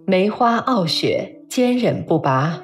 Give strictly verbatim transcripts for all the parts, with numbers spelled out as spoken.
梅花傲雪，坚忍不拔。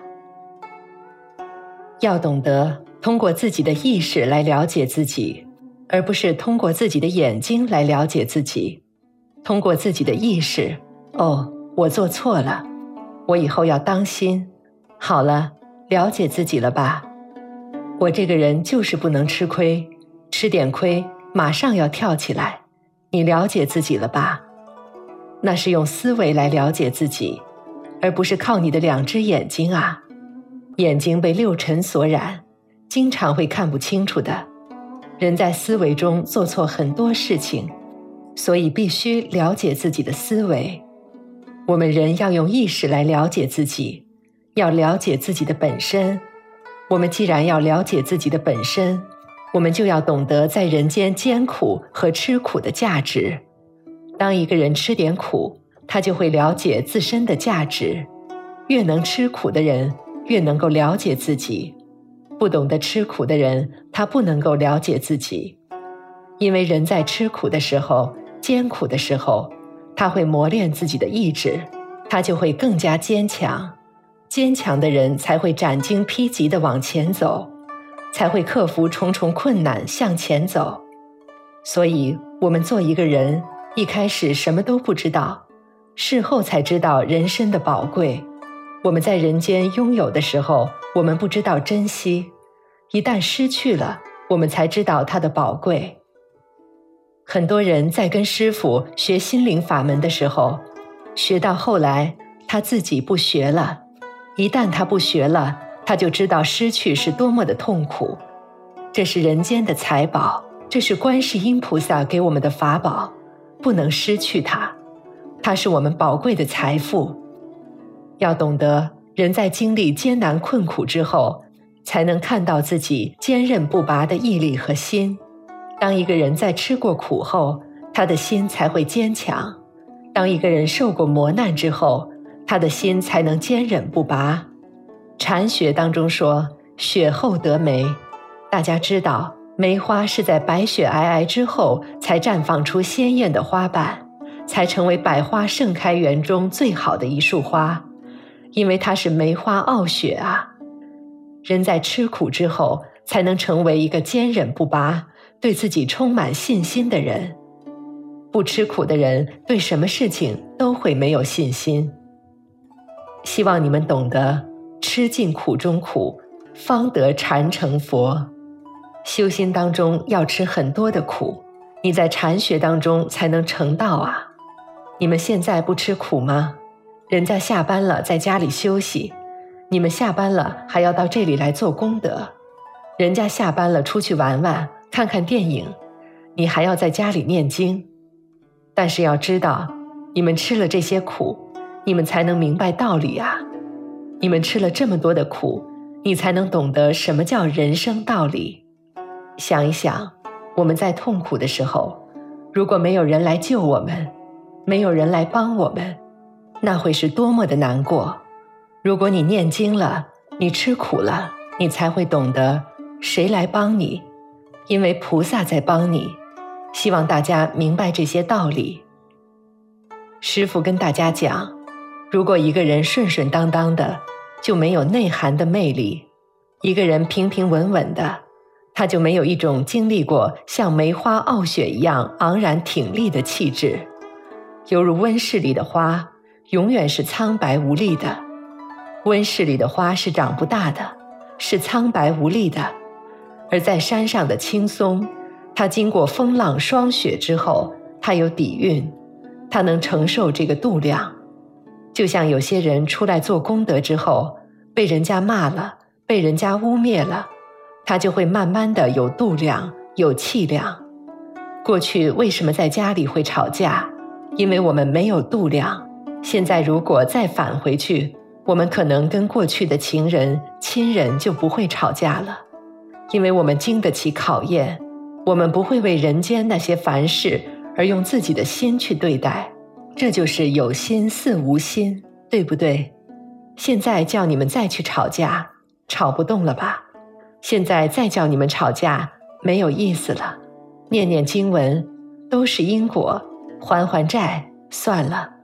要懂得通过自己的意识来了解自己，而不是通过自己的眼睛来了解自己。通过自己的意识，哦，我做错了，我以后要当心。好了，了解自己了吧？我这个人就是不能吃亏，吃点亏马上要跳起来。你了解自己了吧？那是用思维来了解自己，而不是靠你的两只眼睛啊。眼睛被六尘所染，经常会看不清楚的。人在思维中做错很多事情，所以必须了解自己的思维。我们人要用意识来了解自己，要了解自己的本身。我们既然要了解自己的本身，我们就要懂得在人间艰苦和吃苦的价值。当一个人吃点苦，他就会了解自身的价值。越能吃苦的人，越能够了解自己。不懂得吃苦的人，他不能够了解自己。因为人在吃苦的时候，艰苦的时候，他会磨练自己的意志，他就会更加坚强。坚强的人才会斩荆披棘地往前走，才会克服重重困难向前走。所以我们做一个人，一开始什么都不知道，事后才知道人生的宝贵。我们在人间拥有的时候，我们不知道珍惜，一旦失去了，我们才知道它的宝贵。很多人在跟师父学心灵法门的时候，学到后来他自己不学了，一旦他不学了，他就知道失去是多么的痛苦。这是人间的财宝，这是观世音菩萨给我们的法宝，不能失去它，它是我们宝贵的财富。要懂得，人在经历艰难困苦之后，才能看到自己坚韧不拔的毅力和心。当一个人在吃过苦后，他的心才会坚强。当一个人受过磨难之后，他的心才能坚忍不拔。禅学当中说，雪后得梅。大家知道，梅花是在白雪皑皑之后才绽放出鲜艳的花瓣，才成为百花盛开园中最好的一束花。因为它是梅花傲雪啊。人在吃苦之后，才能成为一个坚忍不拔，对自己充满信心的人。不吃苦的人，对什么事情都会没有信心。希望你们懂得，吃尽苦中苦，方得禅成佛。修心当中要吃很多的苦，你在禅学当中才能成道啊。你们现在不吃苦吗？人家下班了在家里休息，你们下班了还要到这里来做功德。人家下班了出去玩玩，看看电影，你还要在家里念经。但是要知道，你们吃了这些苦，你们才能明白道理啊。你们吃了这么多的苦，你才能懂得什么叫人生道理。想一想，我们在痛苦的时候，如果没有人来救我们，没有人来帮我们，那会是多么的难过。如果你念经了，你吃苦了，你才会懂得谁来帮你，因为菩萨在帮你。希望大家明白这些道理。师父跟大家讲，如果一个人顺顺当当的，就没有内涵的魅力；一个人平平稳稳的，他就没有一种经历过像梅花傲雪一样昂然挺立的气质。犹如温室里的花，永远是苍白无力的。温室里的花是长不大的，是苍白无力的。而在山上的青松，它经过风浪霜雪之后，它有底蕴，它能承受这个度量。就像有些人出来做功德之后，被人家骂了，被人家污蔑了，他就会慢慢的有度量，有气量。过去为什么在家里会吵架？因为我们没有度量。现在如果再返回去，我们可能跟过去的情人、亲人就不会吵架了，因为我们经得起考验。我们不会为人间那些凡事而用自己的心去对待，这就是有心似无心，对不对？现在叫你们再去吵架，吵不动了吧？现在再叫你们吵架，没有意思了。念念经文，都是因果，还还债，算了。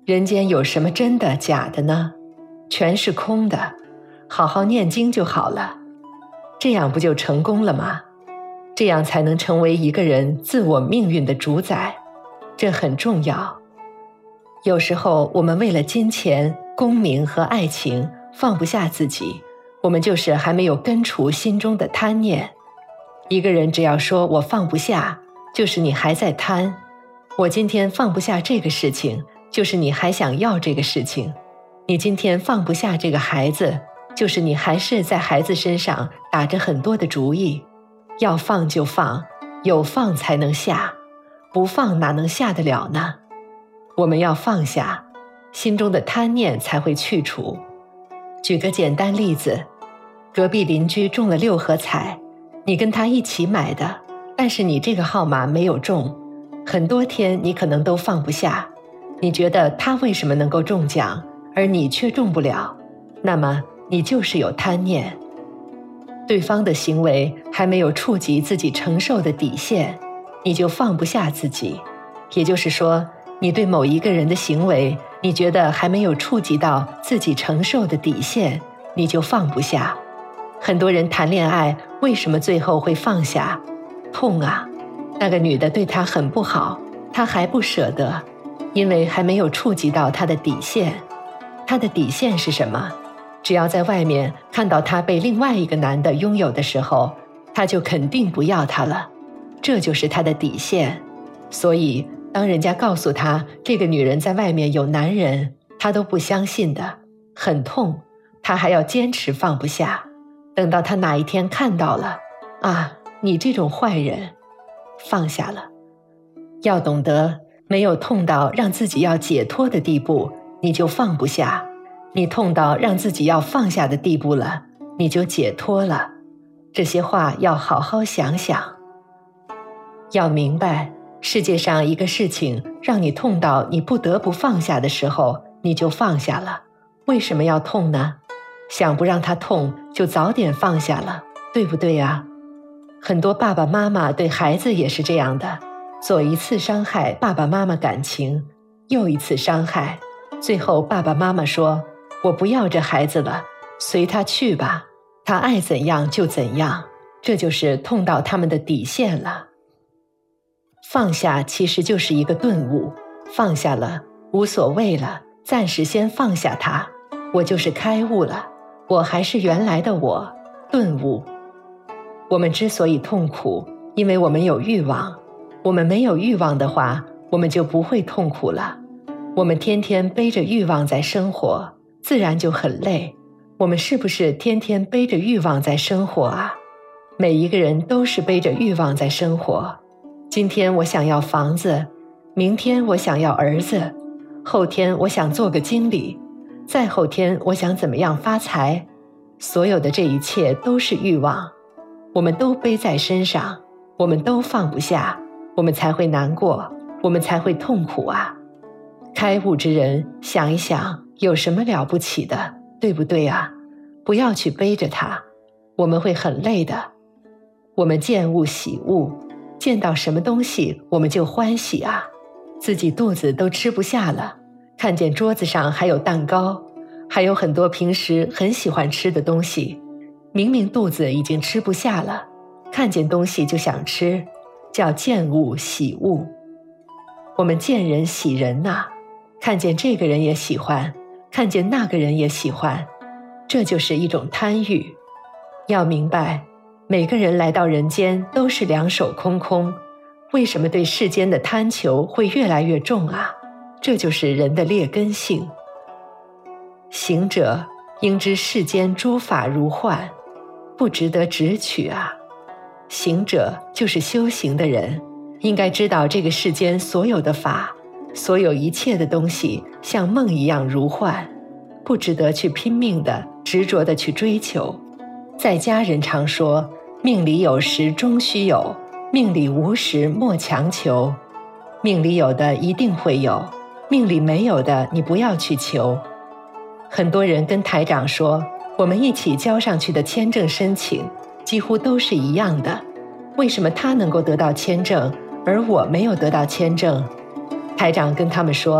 人间有什么真的假的呢？全是空的，好好念经就好了，这样不就成功了吗？这样才能成为一个人自我命运的主宰，这很重要。有时候我们为了金钱、功名和爱情放不下自己，我们就是还没有根除心中的贪念。一个人只要说我放不下，就是你还在贪。我今天放不下这个事情，就是你还想要这个事情。你今天放不下这个孩子，就是你还是在孩子身上打着很多的主意。要放就放，有放才能下，不放哪能下得了呢？我们要放下，心中的贪念才会去除。举个简单例子，隔壁邻居中了六合彩，你跟他一起买的，但是你这个号码没有中，很多天你可能都放不下。你觉得他为什么能够中奖，而你却中不了？那么你就是有贪念。对方的行为还没有触及自己承受的底线，你就放不下自己。也就是说，你对某一个人的行为，你觉得还没有触及到自己承受的底线，你就放不下。很多人谈恋爱，为什么最后会放下？痛啊！那个女的对他很不好，他还不舍得，因为还没有触及到他的底线。他的底线是什么？只要在外面看到他被另外一个男的拥有的时候，他就肯定不要他了，这就是他的底线。所以当人家告诉他这个女人在外面有男人，他都不相信的，很痛，他还要坚持放不下。等到他哪一天看到了，啊，你这种坏人，放下了。要懂得，没有痛到让自己要解脱的地步，你就放不下。你痛到让自己要放下的地步了，你就解脱了。这些话要好好想想。要明白，世界上一个事情让你痛到你不得不放下的时候，你就放下了。为什么要痛呢？想不让它痛，就早点放下了，对不对啊？很多爸爸妈妈对孩子也是这样的，左一次伤害爸爸妈妈感情，又一次伤害，最后爸爸妈妈说，我不要这孩子了，随他去吧，他爱怎样就怎样，这就是痛到他们的底线了。放下其实就是一个顿悟，放下了，无所谓了，暂时先放下它，我就是开悟了，我还是原来的我，顿悟。我们之所以痛苦，因为我们有欲望，我们没有欲望的话，我们就不会痛苦了。我们天天背着欲望在生活，自然就很累。我们是不是天天背着欲望在生活啊？每一个人都是背着欲望在生活。今天我想要房子，明天我想要儿子，后天我想做个经理，再后天我想怎么样发财。所有的这一切都是欲望，我们都背在身上，我们都放不下，我们才会难过，我们才会痛苦啊。开悟之人想一想，有什么了不起的，对不对啊？不要去背着它，我们会很累的。我们见物喜物，见到什么东西我们就欢喜啊。自己肚子都吃不下了，看见桌子上还有蛋糕，还有很多平时很喜欢吃的东西，明明肚子已经吃不下了，看见东西就想吃，叫见物喜物。我们见人喜人呐、啊，看见这个人也喜欢，看见那个人也喜欢，这就是一种贪欲。要明白，每个人来到人间都是两手空空，为什么对世间的贪求会越来越重啊？这就是人的劣根性。行者应知世间诸法如幻，不值得直取啊。行者就是修行的人，应该知道这个世间所有的法，所有一切的东西像梦一样如幻，不值得去拼命的执着的去追求。在家人常说，命里有时终须有，命里无时莫强求。命里有的一定会有，命里没有的你不要去求。很多人跟台长说，我们一起交上去的签证申请几乎都是一样的，为什么他能够得到签证，而我没有得到签证？台长跟他们说，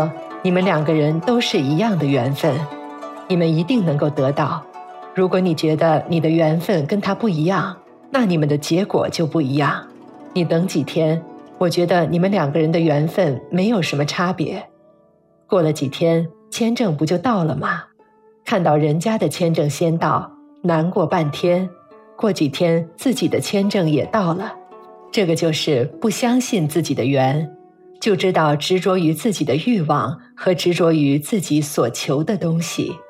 你们两个人都是一样的缘分，你们一定能够得到。如果你觉得你的缘分跟他不一样，那你们的结果就不一样。你等几天，我觉得你们两个人的缘分没有什么差别。过了几天，签证不就到了吗？看到人家的签证先到，难过半天，过几天自己的签证也到了。这个就是不相信自己的缘，就知道执着于自己的欲望和执着于自己所求的东西。